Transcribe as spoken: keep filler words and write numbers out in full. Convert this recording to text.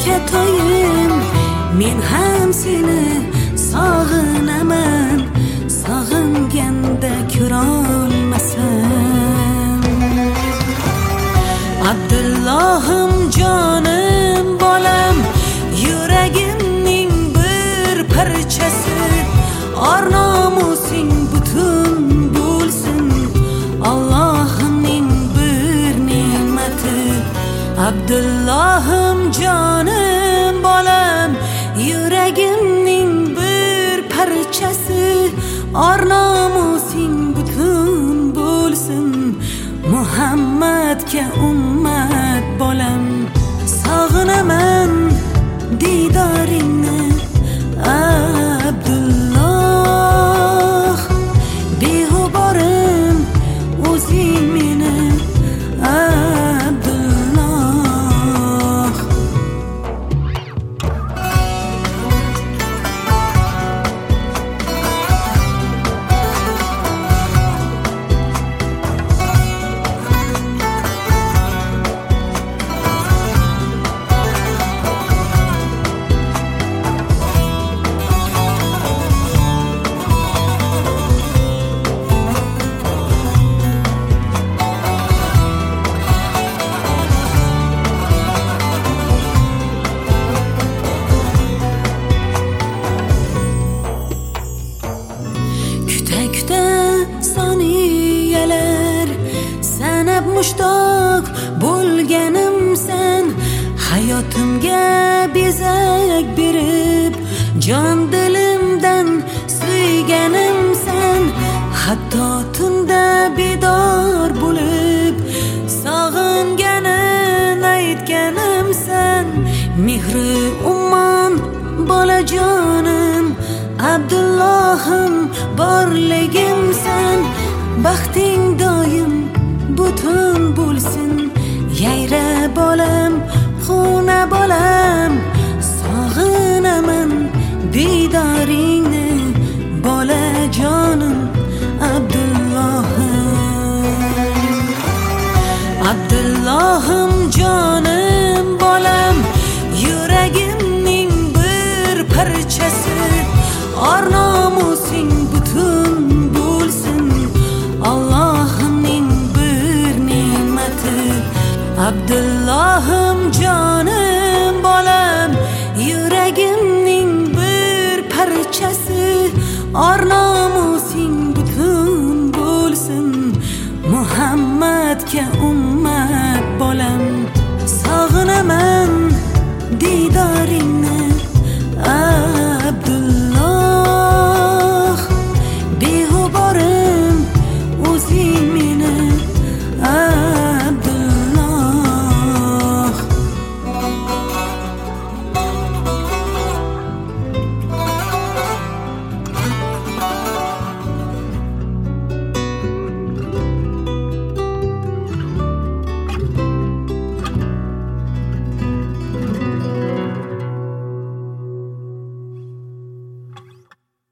toyim, men ham seni sog'inaman, sog'inganda ko'rolmasam. Abdullohim jonim bolam, yuragimning bir parchasi, or nomusing butun bo'lsin, Allohimning bir ne'mati. Abdullohim jonim bolam, yuragimning bir parchasi, or nomusing butun bo'lsin, Muhammadga ummat bolam. Sog'inaman didoringni Abdulloh, beg'uborim o'zing meni Abdulloh. Soniyalar sanab mushtoq bo'lganim sen, hayotimga bezak berib, jon dilimdan suyganim sen. Hatto tunda bedor bo'lib, sog'inganin aytganim sen. Mehri ummon bolajonim, Abdullohim borligim sen. Baxting doim butun bo'lsin, yayra bolam, xona bolam. Sog'inaman didoringni bolajonim Abdullohim. Abdullohim jonim bolam, yuragimning bir parchasi, or nomusing butun bo'lsin, Allohimning bir ne'mati. Abdullohim jonim bolam, yuragimning bir parchasi, or nomusing butun bo'lsin, Muhammadga um